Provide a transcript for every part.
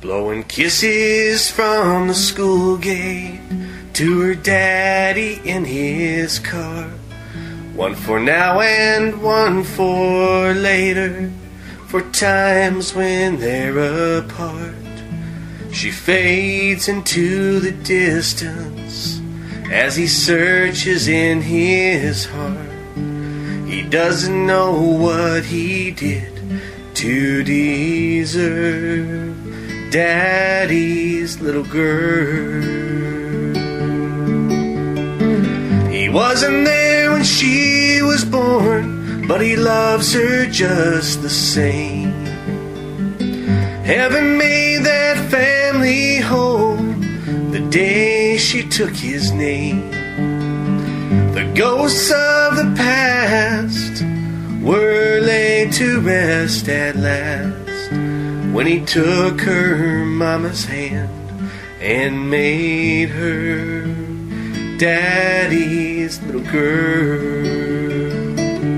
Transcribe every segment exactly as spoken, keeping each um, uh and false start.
blowing kisses from the school gate to her daddy in his car. One for now and one for later, for times when they're apart. She fades into the distance as he searches in his heart. He doesn't know what he did to deserve Daddy's little girl. He wasn't there when she was born, but he loves her just the same. Heaven made that family home the day she took his name. The ghosts of the past were laid to rest at last when he took her mama's hand and made her Daddy's little girl.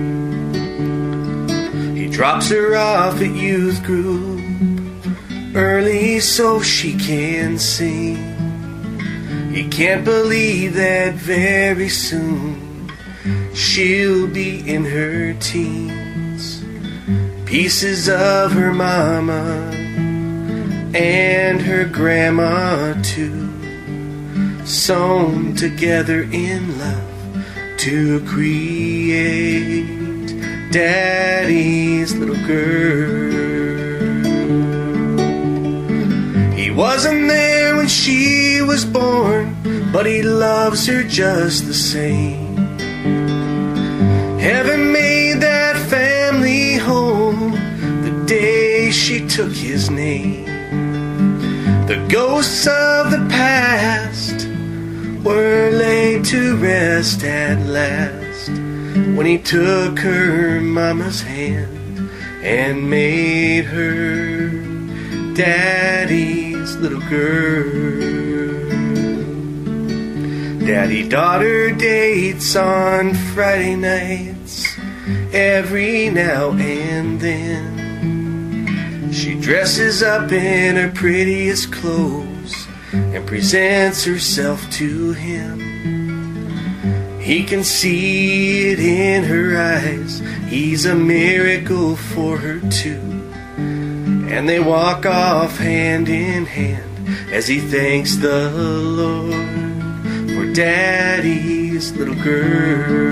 He drops her off at youth group early so she can sing. He can't believe that very soon she'll be in her teens. Pieces of her mama and her grandma too, sewn together in love to create Daddy's little girl. He wasn't there when she was born, but he loves her just the same. Heaven made that family home the day she took his name. The ghosts of the past were laid to rest at last when he took her mama's hand and made her Daddy's little girl. Daddy-daughter dates on Friday nights every now and then. She dresses up in her prettiest clothes and presents herself to him. He can see it in her eyes, he's a miracle for her too. And they walk off hand in hand as he thanks the Lord for Daddy's little girl.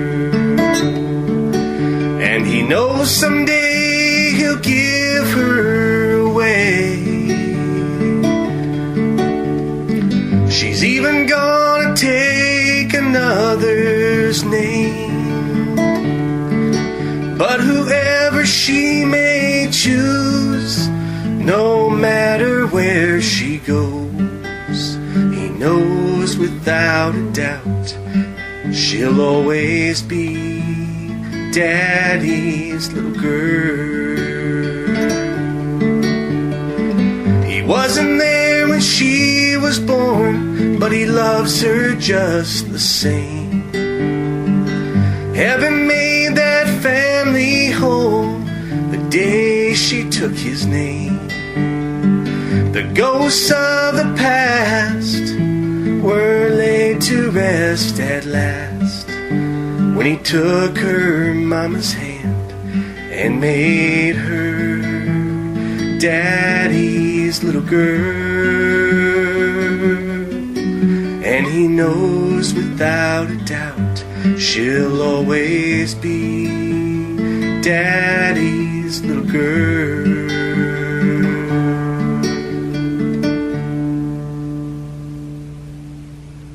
And he knows someday he'll give her away. She's even gonna take another's name. But whoever she may choose, no matter where she goes, he knows without a doubt she'll always be Daddy's little girl. He wasn't there when she was born, but he loves her just the same. Heaven made that family home the day she took his name. The ghosts of the past were laid to rest at last when he took her mama's hand and made her Daddy's little girl. And he knows without a doubt she'll always be Daddy's little girl.